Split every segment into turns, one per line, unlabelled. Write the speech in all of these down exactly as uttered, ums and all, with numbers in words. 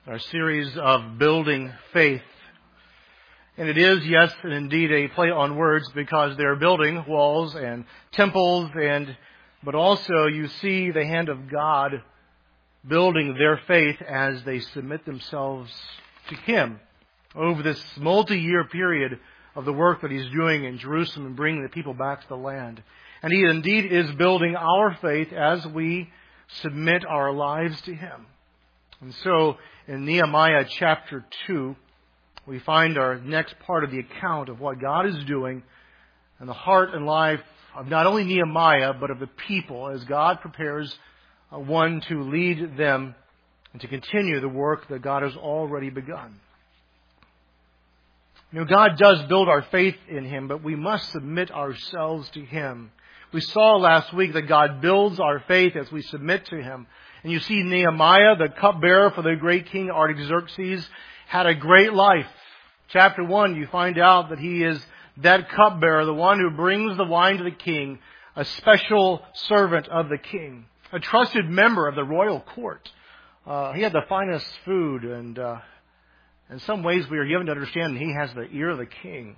Our series of building faith. And it is, yes, and indeed a play on words because they're building walls and temples, and but also you see the hand of God building their faith as they submit themselves to Him over this multi-year period of the work that He's doing in Jerusalem and bringing the people back to the land. And He indeed is building our faith as we submit our lives to Him. And so, in Nehemiah chapter two, we find our next part of the account of what God is doing and the heart and life of not only Nehemiah, but of the people as God prepares one to lead them and to continue the work that God has already begun. You know, God does build our faith in Him, but we must submit ourselves to Him. We saw last week that God builds our faith as we submit to Him. And you see Nehemiah, the cupbearer for the great king Artaxerxes, had a great life. Chapter one, you find out that he is that cupbearer, the one who brings the wine to the king, a special servant of the king, a trusted member of the royal court. Uh, he had the finest food, and uh, in some ways we are given to understand that he has the ear of the king.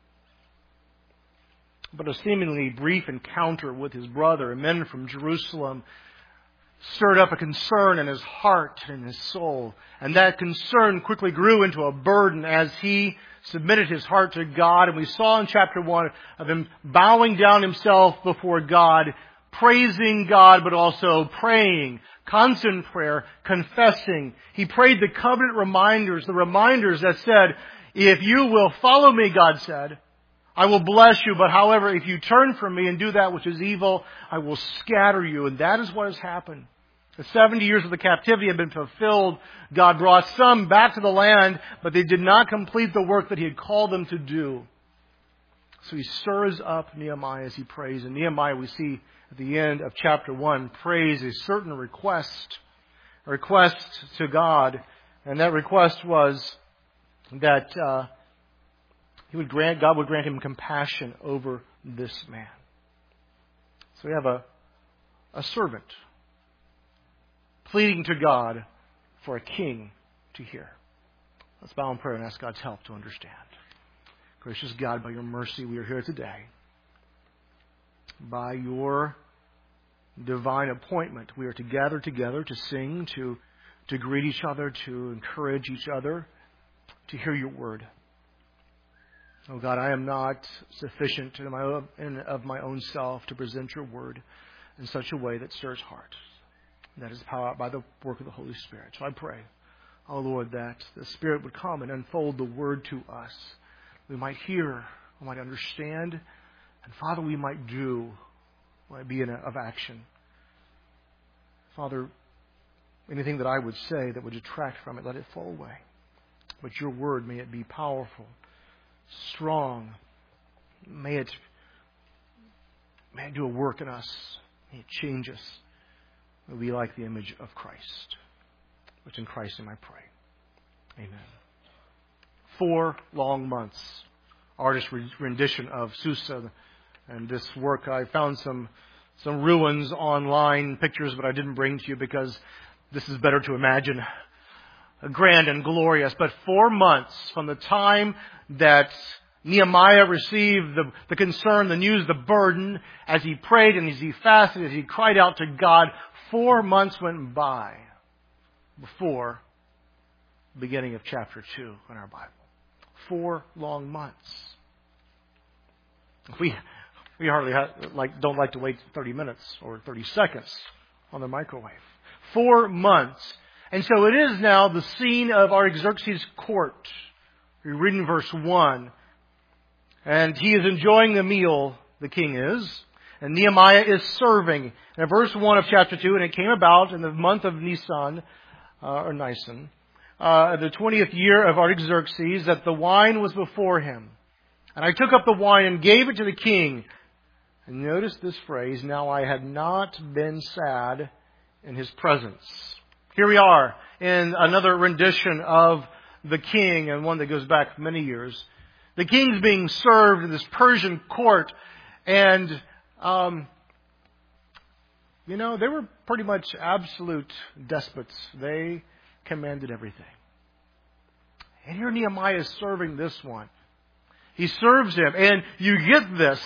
But a seemingly brief encounter with his brother and men from Jerusalem stirred up a concern in his heart and his soul. And that concern quickly grew into a burden as he submitted his heart to God. And we saw in chapter one of him bowing down himself before God, praising God, but also praying, constant prayer, confessing. He prayed the covenant reminders, the reminders that said, if you will follow me, God said, I will bless you, but however, if you turn from me and do that which is evil, I will scatter you. And that is what has happened. The seventy years of the captivity have been fulfilled. God brought some back to the land, but they did not complete the work that He had called them to do. So He stirs up Nehemiah as he prays. And Nehemiah, we see at the end of chapter one, prays a certain request, a request to God. And that request was that uh, He would grant, God would grant him compassion over this man. So we have a, a servant pleading to God for a king to hear. Let's bow in prayer and ask God's help to understand. Gracious God, by your mercy, we are here today. By your divine appointment, we are to gather together to sing, to, to greet each other, to encourage each other, to hear your word. Oh God, I am not sufficient in my, in, of my own self to present your word in such a way that stirs hearts. That is powered by the work of the Holy Spirit. So I pray, oh Lord, that the Spirit would come and unfold the word to us. We might hear, we might understand, and Father, we might do, might be in a, of action. Father, anything that I would say that would detract from it, let it fall away. But your word, may it be powerful, strong. May it, may it do a work in us. May it change us. May we like the image of Christ. Which in Christ name I pray. Amen. Four long months. Artist rendition of Susa. And this work, I found some some ruins online, pictures, but I didn't bring to you because this is better to imagine. Grand and glorious. But four months from the time that Nehemiah received the, the concern, the news, the burden, as he prayed and as he fasted, as he cried out to God, four months went by before the beginning of chapter two in our Bible. Four long months. We we hardly have, like don't like to wait thirty minutes or thirty seconds on the microwave. Four months. And so it is now the scene of Artaxerxes' court. We read in verse one. And he is enjoying the meal, the king is. And Nehemiah is serving. And in verse one of chapter two, and it came about in the month of Nisan, uh, or Nisan, uh, the twentieth year of Artaxerxes, that the wine was before him. And I took up the wine and gave it to the king. And notice this phrase, now I had not been sad in his presence. Here we are in another rendition of the king, and one that goes back many years. The king's being served in this Persian court, and um, you know, they were pretty much absolute despots. They commanded everything. And here Nehemiah is serving this one. He serves him. And you get this.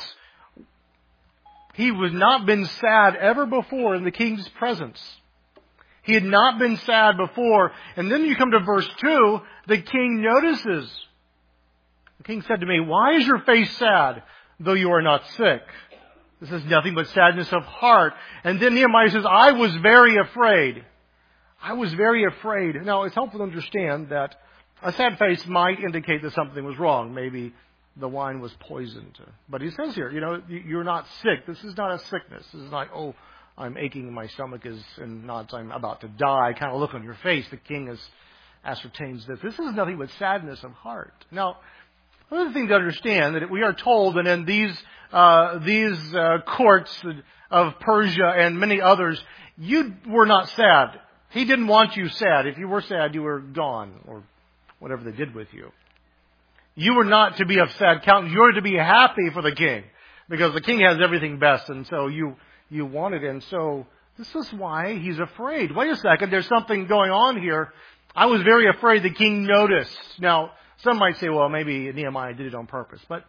He was not been sad ever before in the king's presence. He had not been sad before. And then you come to verse two, the king notices. The king said to me, "Why is your face sad, though you are not sick?" This is nothing but sadness of heart. And then Nehemiah says, "I was very afraid." I was very afraid. Now, it's helpful to understand that a sad face might indicate that something was wrong. Maybe the wine was poisoned. But he says here, you know, you're not sick. This is not a sickness. This is not, oh, I'm aching, my stomach is, and not I'm about to die kind of look on your face. The king has ascertains this. This is nothing but sadness of heart. Now, another thing to understand that we are told that in these uh, these uh, courts of Persia and many others, you were not sad. He didn't want you sad. If you were sad, you were gone, or whatever they did with you. You were not to be of sad countenance. You were to be happy for the king, because the king has everything best, and so you you wanted it. And so this is why he's afraid. Wait a second, there's something going on here. I was very afraid the king noticed. Now, some might say, well, maybe Nehemiah did it on purpose. But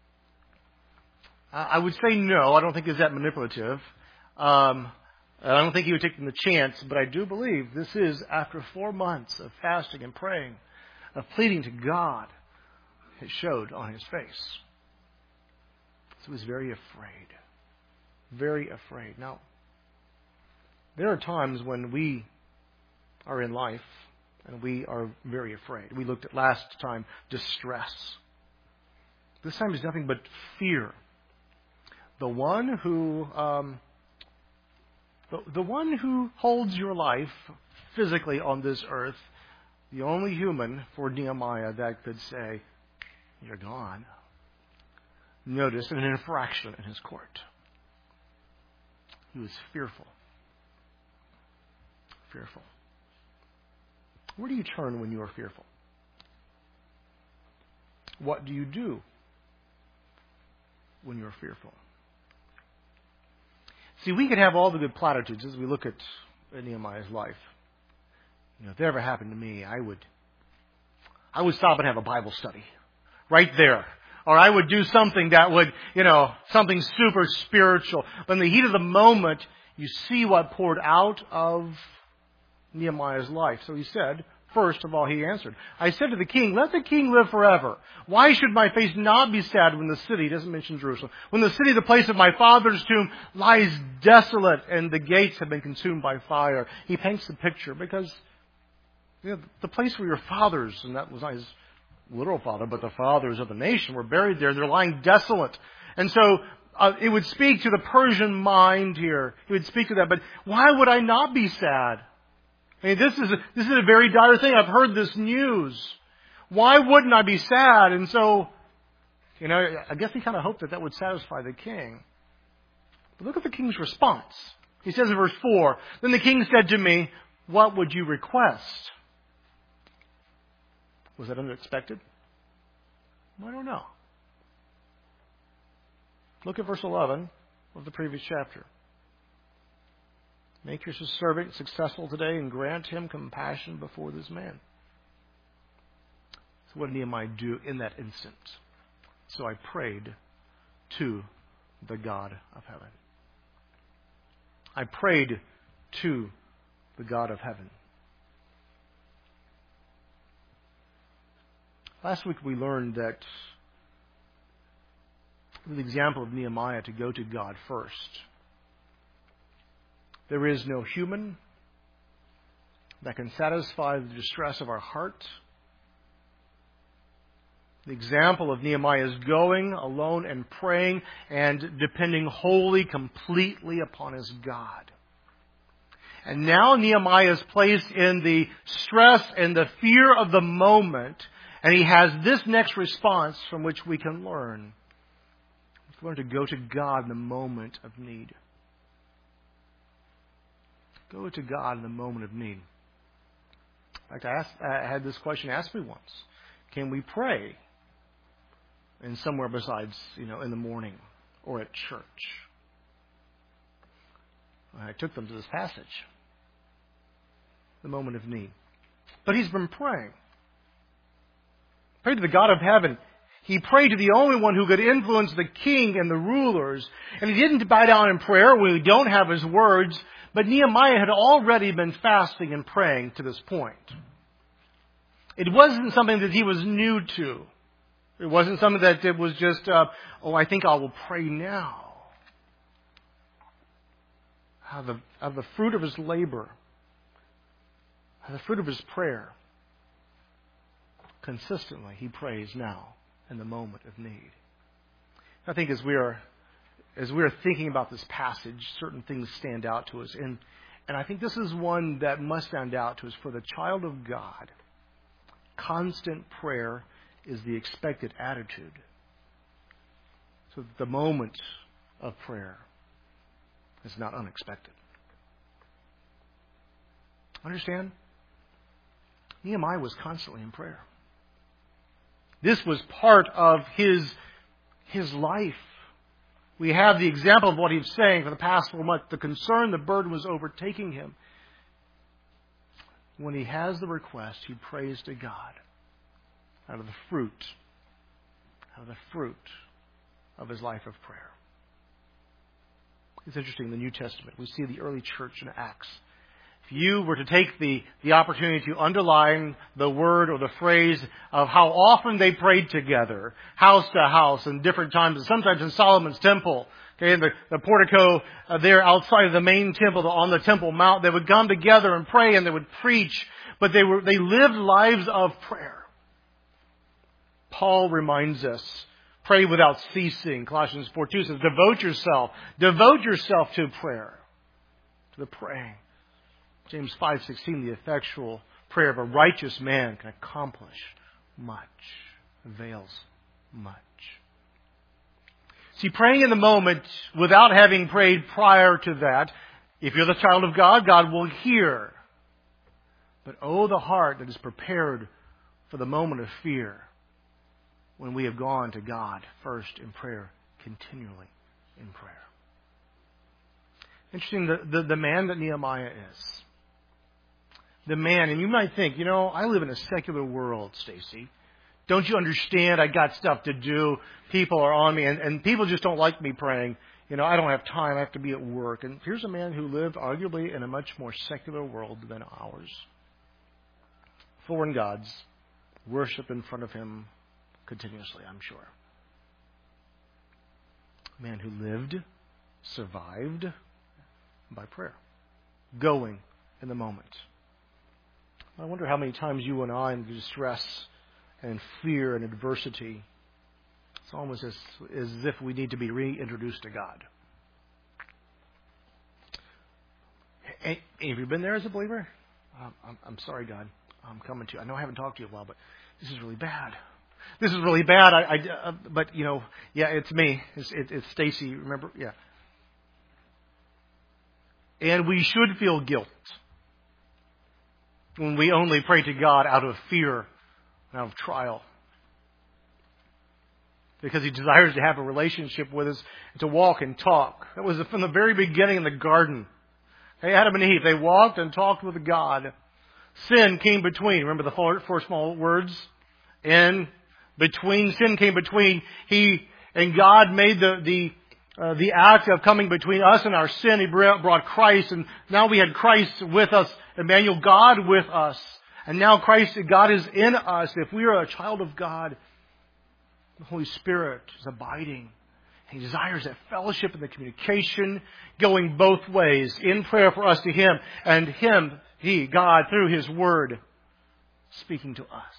I would say no. I don't think he's that manipulative. Um, I don't think he would take the chance. But I do believe this is after four months of fasting and praying, of pleading to God, it showed on his face. So he was very afraid. Very afraid. Now, there are times when we are in life and we are very afraid. We looked at last time distress. This time is nothing but fear. The one who, um, the, the one who holds your life physically on this earth, the only human for Nehemiah that could say, "You're gone." Notice an infraction in his court. He was fearful. Fearful. Where do you turn when you are fearful? What do you do when you're fearful? See, we could have all the good platitudes as we look at Nehemiah's life. You know, if it ever happened to me, I would, I would stop and have a Bible study right there. Or I would do something that would, you know, something super spiritual. But in the heat of the moment, you see what poured out of Nehemiah's life. So he said, first of all, he answered, "I said to the king, let the king live forever. Why should my face not be sad when the city," he doesn't mention Jerusalem, "when the city, the place of my father's tomb, lies desolate and the gates have been consumed by fire?" He paints the picture because, you know, the place where your fathers, and that was not his literal father, but the fathers of the nation were buried there. They're lying desolate. And so uh, it would speak to the Persian mind here. It would speak to that. But why would I not be sad? I mean, this is a, this is a very dire thing. I've heard this news. Why wouldn't I be sad? And so, you know, I guess he kind of hoped that that would satisfy the king. But look at the king's response. He says in verse four, "Then the king said to me, 'What would you request?'" Was that unexpected? I don't know. Look at verse eleven of the previous chapter. "Make your servant successful today and grant him compassion before this man." So what did Nehemiah do in that instant? "So I prayed to the God of heaven." I prayed to the God of heaven. Last week we learned that the example of Nehemiah to go to God first. There is no human that can satisfy the distress of our heart. The example of Nehemiah is going alone and praying and depending wholly, completely upon his God. And now Nehemiah is placed in the stress and the fear of the moment. And he has this next response from which we can learn. We learn to go to God in the moment of need. Go to God in the moment of need. In fact, I, asked, I had this question asked me once. Can we pray in somewhere besides, you know, in the morning or at church? I took them to this passage. The moment of need. But he's been praying. Prayed to the God of heaven. He prayed to the only one who could influence the king and the rulers. And he didn't bow down in prayer. We don't have his words. But Nehemiah had already been fasting and praying to this point. It wasn't something that he was new to. It wasn't something that it was just, uh, oh, I think I will pray now. How the, how the fruit of his labor, how the fruit of his prayer, consistently he prays now in the moment of need. I think as we are as we are thinking about this passage, certain things stand out to us. And, and I think this is one that must stand out to us. For the child of God, constant prayer is the expected attitude. So the moment of prayer is not unexpected. Understand? Nehemiah was constantly in prayer. This was part of his, his life. We have the example of what he was saying for the past four months. The concern, the burden was overtaking him. When he has the request, he prays to God out of the fruit, out of the fruit of his life of prayer. It's interesting, in the New Testament, we see the early church in Acts. If you were to take the, the opportunity to underline the word or the phrase of how often they prayed together, house to house, in different times, and sometimes in Solomon's temple, okay, in the, the portico uh, there outside of the main temple, on the Temple Mount, they would come together and pray and they would preach, but they were they lived lives of prayer. Paul reminds us, pray without ceasing. Colossians four two says, devote yourself, devote yourself to prayer, to the praying. James five sixteen, the effectual prayer of a righteous man can accomplish much, avails much. See, praying in the moment without having prayed prior to that, if you're the child of God, God will hear. But oh, the heart that is prepared for the moment of fear when we have gone to God first in prayer, continually in prayer. Interesting, the, the, the man that Nehemiah is. The man, and you might think, you know, I live in a secular world, Stacy. Don't you understand? I got stuff to do. People are on me, and, and people just don't like me praying. You know, I don't have time. I have to be at work. And here's a man who lived arguably in a much more secular world than ours. Foreign gods, worship in front of him continuously, I'm sure. A man who lived, survived by prayer, going in the moment. I wonder how many times you and I, in distress and fear and adversity, it's almost as, as if we need to be reintroduced to God. Have you been there as a believer? Um, I'm, I'm sorry, God. I'm coming to you. I know I haven't talked to you in a while, but this is really bad. This is really bad. I, I uh, but you know, yeah, it's me. It's, it, it's Stacy. Remember? Yeah. And we should feel guilt when we only pray to God out of fear and out of trial. Because He desires to have a relationship with us, to walk and talk. That was from the very beginning in the garden. Hey, Adam and Eve, they walked and talked with God. Sin came between. Remember the four, four small words? In between. Sin came between. He and God made the the uh, the act of coming between us and our sin. He brought Christ, and now we had Christ with us, Emmanuel, God with us. And now Christ, God is in us. If we are a child of God, the Holy Spirit is abiding. He desires that fellowship and the communication going both ways in prayer for us to Him, and Him, He, God, through His Word, speaking to us.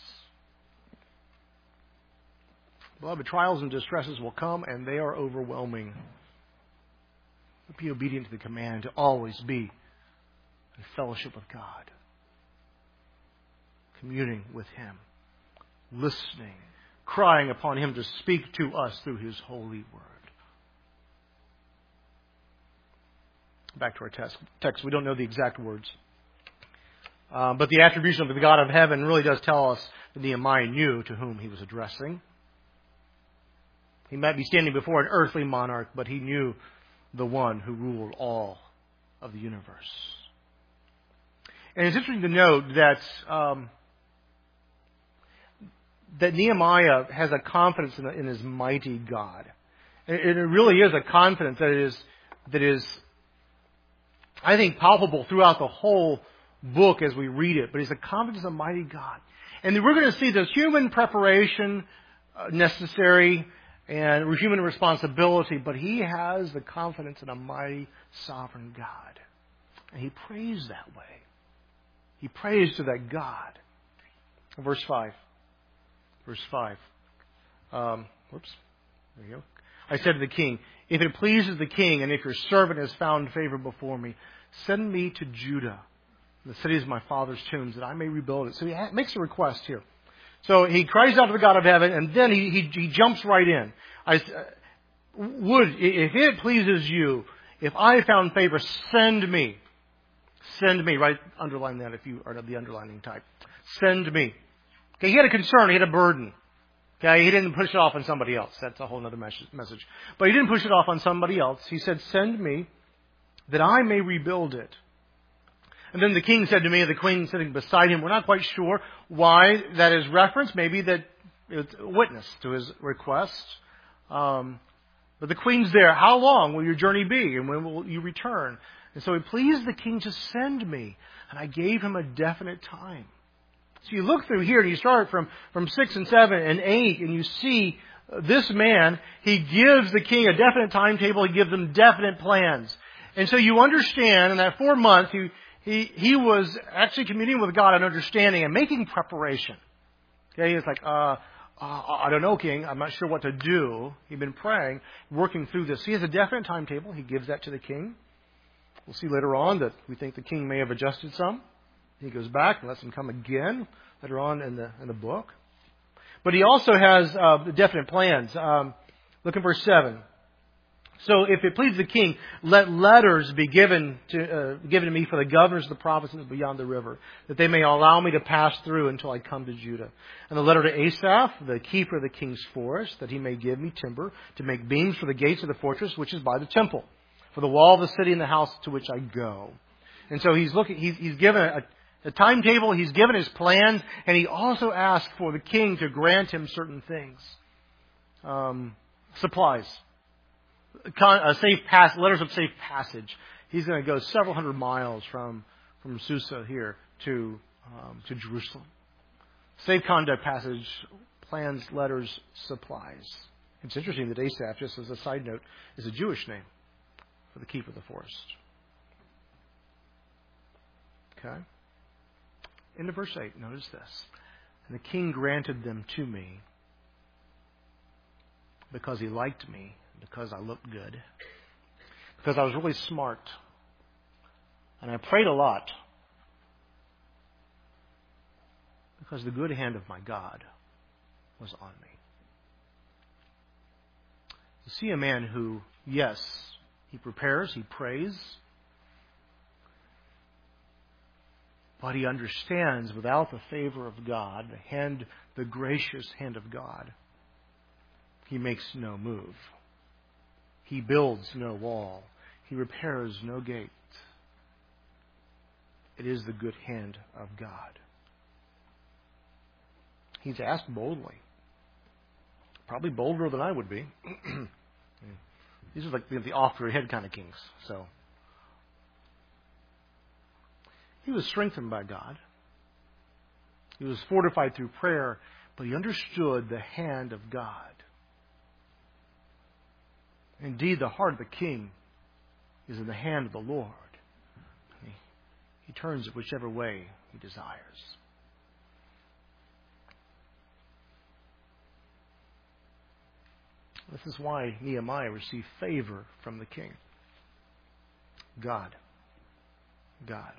Beloved, trials and distresses will come, and they are overwhelming. Be obedient to the command to always be in fellowship with God, communing with Him, listening, crying upon Him to speak to us through His holy Word. Back to our text. text. We don't know the exact words. Um, but the attribution of the God of heaven really does tell us that Nehemiah knew to whom he was addressing. He might be standing before an earthly monarch, but he knew the one who ruled all of the universe. And it's interesting to note that um, that Nehemiah has a confidence in, in his mighty God. And it really is a confidence that is, that is, I think, palpable throughout the whole book as we read it. But it's a confidence in a mighty God. And then we're going to see the human preparation uh, necessary and human responsibility, but he has the confidence in a mighty, sovereign God. And he prays that way. He prays to that God. Verse five. Verse five. Um, whoops. There you go. I said to the king, if it pleases the king, and if your servant has found favor before me, send me to Judah, the cities of my father's tombs, that I may rebuild it. So he makes a request here. So he cries out to the God of heaven, and then he, he, he jumps right in. I, uh, would, if it pleases you, if I found favor, send me. Send me. Right? Underline that if you are the underlining type. Send me. Okay, he had a concern. He had a burden. Okay, he didn't push it off on somebody else. That's a whole other message. But he didn't push it off on somebody else. He said, send me that I may rebuild it. And then the king said to me, the queen sitting beside him, we're not quite sure why that is referenced. Maybe that it's a witness to his request. Um, but the queen's there. How long will your journey be? And when will you return? And so he pleased the king to send me. And I gave him a definite time. So you look through here and you start from, from six and seven and eight and you see this man, he gives the king a definite timetable. He gives him definite plans. And so you understand in that four months, he, he, he was actually communing with God and understanding and making preparation. Okay, he's like, uh, uh, I don't know, king. I'm not sure what to do. He'd been praying, working through this. He has a definite timetable. He gives that to the king. We'll see later on that we think the king may have adjusted some. He goes back and lets him come again later on in the in the book. But he also has uh, definite plans. Um, look at verse seven. So if it pleases the king, let letters be given to uh, given to me for the governors of the provinces beyond the river, that they may allow me to pass through until I come to Judah. And the letter to Asaph, the keeper of the king's forest, that he may give me timber to make beams for the gates of the fortress, which is by the temple, for the wall of the city and the house to which I go. And so he's looking. He's, he's given a, a timetable. He's given his plans, and he also asked for the king to grant him certain things, um, supplies. A safe pass, letters of safe passage. He's going to go several hundred miles from from Susa here to um, to Jerusalem. Safe conduct passage, plans, letters, supplies. It's interesting that Asaph, just as a side note, is a Jewish name for the keeper of the forest. Okay. Into verse eight, notice this. And the king granted them to me because he liked me, because I looked good, because I was really smart, and I prayed a lot, because the good hand of my God was on me. You see a man who, yes, he prepares, he prays, but he understands without the favor of God, the hand, the gracious hand of God, he makes no move. He builds no wall. He repairs no gate. It is the good hand of God. He's asked boldly. Probably bolder than I would be. These are like the off-your-head kind of kings. So he was strengthened by God. He was fortified through prayer, but he understood the hand of God. Indeed, the heart of the king is in the hand of the Lord. He, he turns it whichever way he desires. This is why Nehemiah received favor from the king. God. God.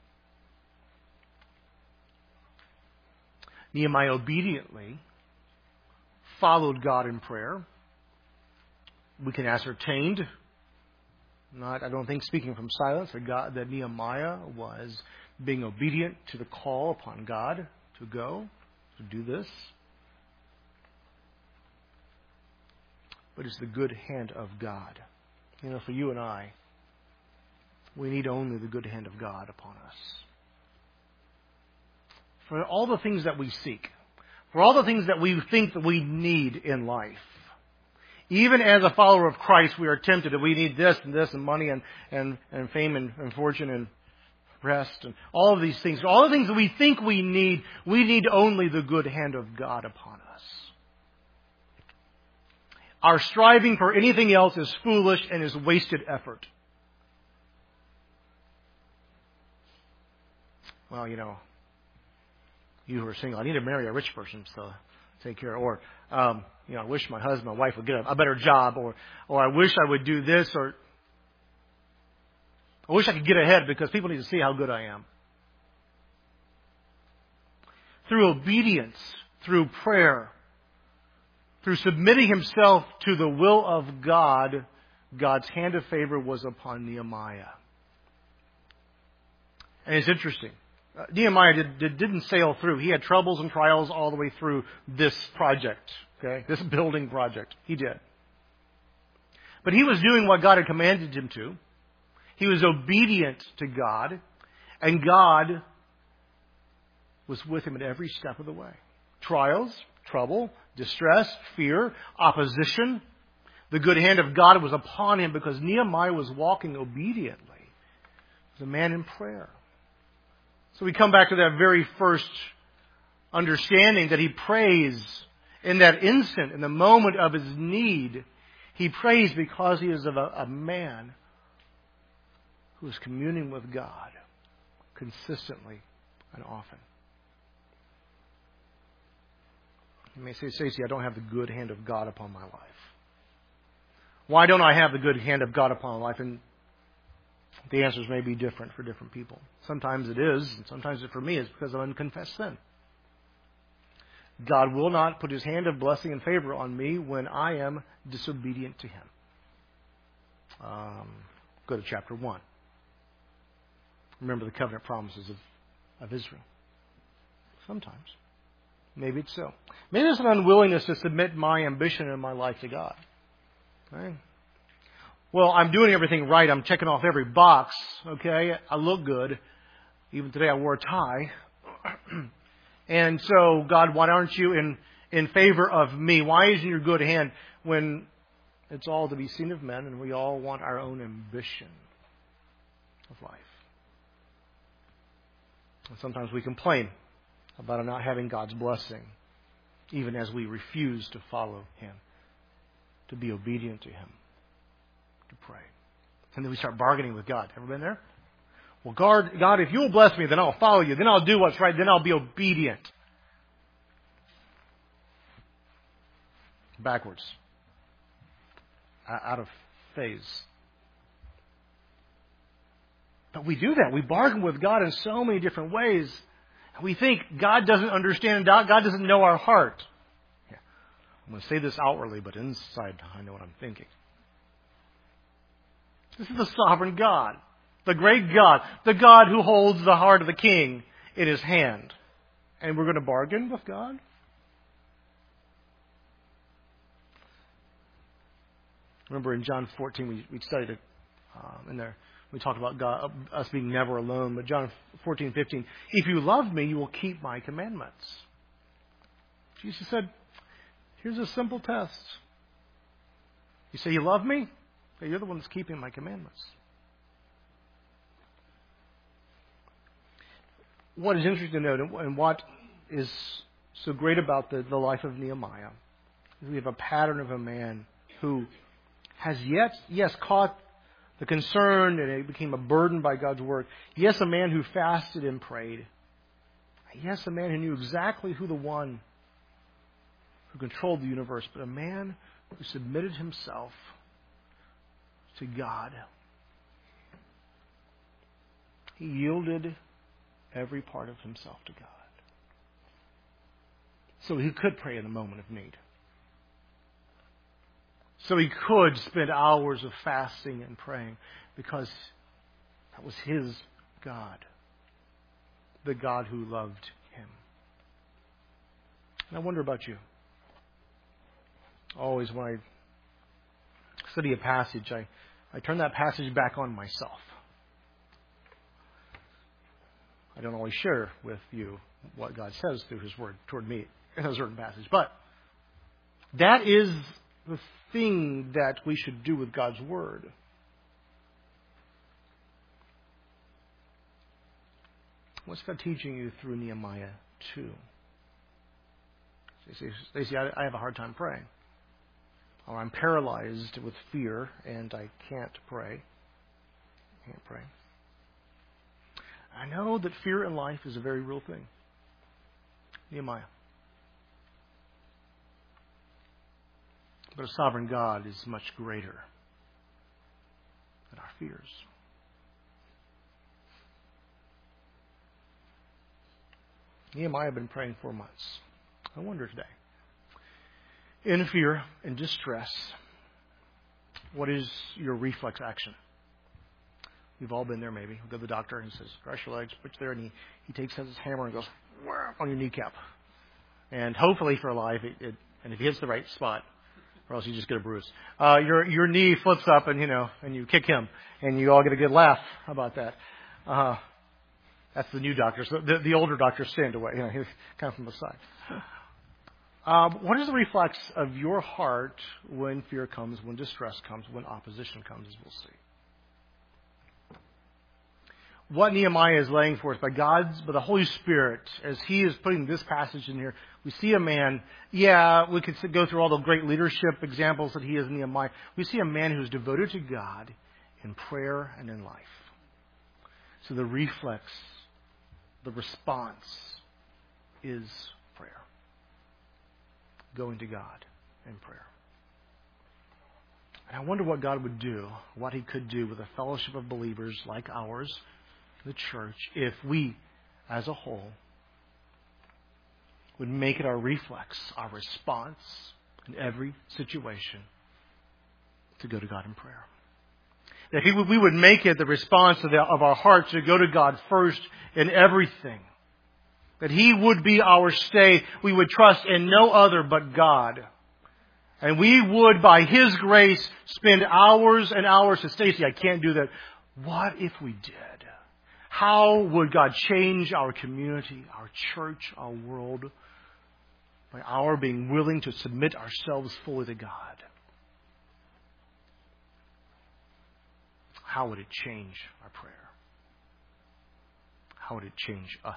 Nehemiah obediently followed God in prayer. We can ascertain, not I don't think speaking from silence, that God, that Nehemiah was being obedient to the call upon God to go, to do this. But it's the good hand of God. You know, for you and I, we need only the good hand of God upon us. For all the things that we seek, for all the things that we think that we need in life. Even as a follower of Christ, we are tempted that we need this and this and money and, and, and fame and, and fortune and rest and all of these things. All the things that we think we need, we need only the good hand of God upon us. Our striving for anything else is foolish and is wasted effort. Well, you know, you who are single, I need to marry a rich person so take care. Or, um, you know, I wish my husband, my wife would get a, a better job. Or, or I wish I would do this. Or I wish I could get ahead because people need to see how good I am. Through obedience, through prayer, through submitting himself to the will of God, God's hand of favor was upon Nehemiah. And it's interesting. Uh, Nehemiah did, did, didn't sail through. He had troubles and trials all the way through this project, okay, this building project. He did. But he was doing what God had commanded him to. He was obedient to God, and God was with him at every step of the way. Trials, trouble, distress, fear, opposition. The good hand of God was upon him because Nehemiah was walking obediently. He was a man in prayer. So we come back to that very first understanding that he prays in that instant, in the moment of his need. He prays because he is of a, a man who is communing with God consistently and often. You may say, Stacey, I don't have the good hand of God upon my life. Why don't I have the good hand of God upon my life? And the answers may be different for different people. Sometimes it is, and sometimes it, for me, is because of unconfessed sin. God will not put his hand of blessing and favor on me when I am disobedient to him. Um, go to chapter one. Remember the covenant promises of, of Israel. Sometimes. Maybe it's so. Maybe it's an unwillingness to submit my ambition and my life to God. Okay? Well, I'm doing everything right. I'm checking off every box. Okay? I look good. Even today I wore a tie. And so, God, why aren't you in, in favor of me? Why isn't your good hand when it's all to be seen of men and we all want our own ambition of life? And sometimes we complain about not having God's blessing, even as we refuse to follow him, to be obedient to him, to pray. And then we start bargaining with God. Ever been there? Well, God, God, if you'll bless me, then I'll follow you. Then I'll do what's right. Then I'll be obedient. Backwards. Out of phase. But we do that. We bargain with God in so many different ways. We think God doesn't understand. God doesn't know our heart. Yeah. I'm going to say this outwardly, but inside I know what I'm thinking. This is the sovereign God. The great God. The God who holds the heart of the king in his hand. And we're going to bargain with God? Remember in John fourteen, we, we studied it um, in there. We talked about God, us being never alone. But John fourteen, fifteen, if you love me, you will keep my commandments. Jesus said, here's a simple test. You say you love me? Okay, you're the one that's keeping my commandments. What is interesting to note, and what is so great about the, the life of Nehemiah, is we have a pattern of a man who has yet, yes, caught the concern and it became a burden by God's word. Yes, a man who fasted and prayed. Yes, a man who knew exactly who the one who controlled the universe, but a man who submitted himself to God. He yielded every part of himself to God. So he could pray in a moment of need. So he could spend hours of fasting and praying because that was his God. The God who loved him. And I wonder about you. Always when I study a passage, I, I turn that passage back on myself. I don't always share with you what God says through his word toward me in a certain passage. But that is the thing that we should do with God's Word. What's God teaching you through Nehemiah two? Stacey, I have a hard time praying. Or I'm paralyzed with fear and I can't pray. I can't pray. I know that fear in life is a very real thing. Nehemiah. But a sovereign God is much greater than our fears. Nehemiah had been praying for months. I wonder today, in fear and distress, what is your reflex action? We've all been there maybe. We go to the doctor and he says, cross your legs, put you there, and he, he takes his hammer and goes on your kneecap. And hopefully for life, it, it, and if he hits the right spot, or else you just get a bruise. Uh, your your knee flips up and, you know, and you kick him, and you all get a good laugh. How about that? Uh, that's the new doctors. The, the, the older doctors stand away, you know, he's kind of from the side. Um, what is the reflex of your heart when fear comes, when distress comes, when opposition comes, as we'll see? What Nehemiah is laying forth by God's, by the Holy Spirit, as he is putting this passage in here, we see a man, yeah, we could go through all the great leadership examples that he is in Nehemiah. We see a man who is devoted to God in prayer and in life. So the reflex, the response is prayer. Going to God in prayer. And I wonder what God would do, what he could do with a fellowship of believers like ours, the church, if we, as a whole, would make it our reflex, our response in every situation to go to God in prayer. That he would, we would make it the response of, the, of our heart to go to God first in everything. That he would be our stay. We would trust in no other but God. And we would, by his grace, spend hours and hours. So, Stacey, I can't do that. What if we did? How would God change our community, our church, our world, by our being willing to submit ourselves fully to God? How would it change our prayer? How would it change us?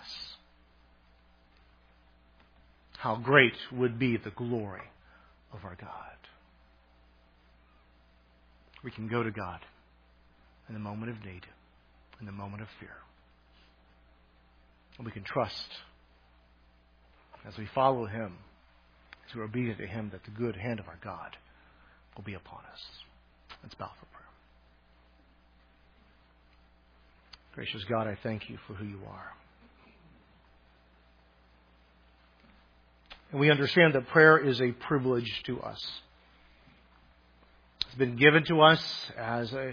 How great would be the glory of our God? We can go to God in the moment of need, in the moment of fear. And we can trust, as we follow him, as we're obedient to him, that the good hand of our God will be upon us. Let's bow for prayer. Gracious God, I thank you for who you are. And we understand that prayer is a privilege to us. It's been given to us as a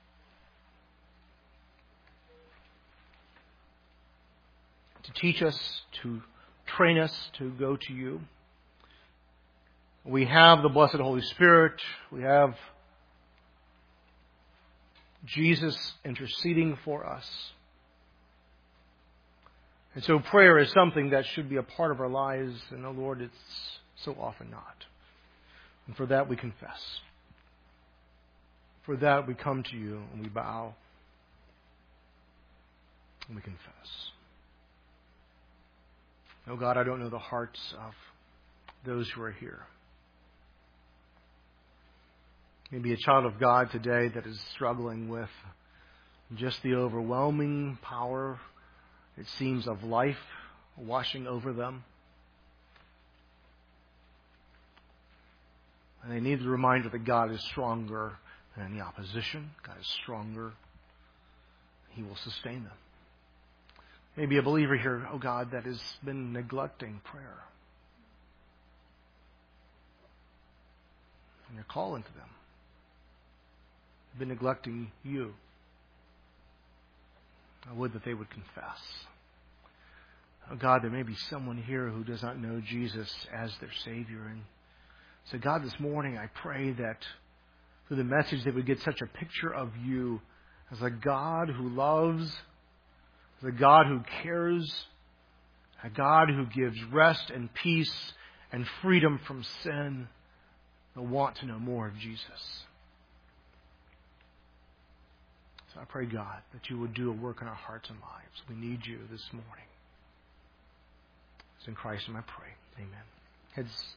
to teach us, to train us to go to you. We have the blessed Holy Spirit. We have Jesus interceding for us. And so prayer is something that should be a part of our lives, and, oh Lord, it's so often not. And for that we confess. For that we come to you and we bow and we confess. Oh God, I don't know the hearts of those who are here. Maybe a child of God today that is struggling with just the overwhelming power, it seems, of life washing over them. And they need the reminder that God is stronger than any opposition. God is stronger. He will sustain them. Maybe a believer here, oh God, that has been neglecting prayer. And you're calling to them. They've been neglecting you. I would that they would confess. Oh God, there may be someone here who does not know Jesus as their Savior. And so God, this morning I pray that through the message they would get such a picture of you as a God who loves, as a God who cares, A God who gives rest and peace and freedom from sin. They'll want to know more of Jesus. So I pray, God, that you would do a work in our hearts and lives. We need you this morning. It's in Christ and I pray. Amen. Heads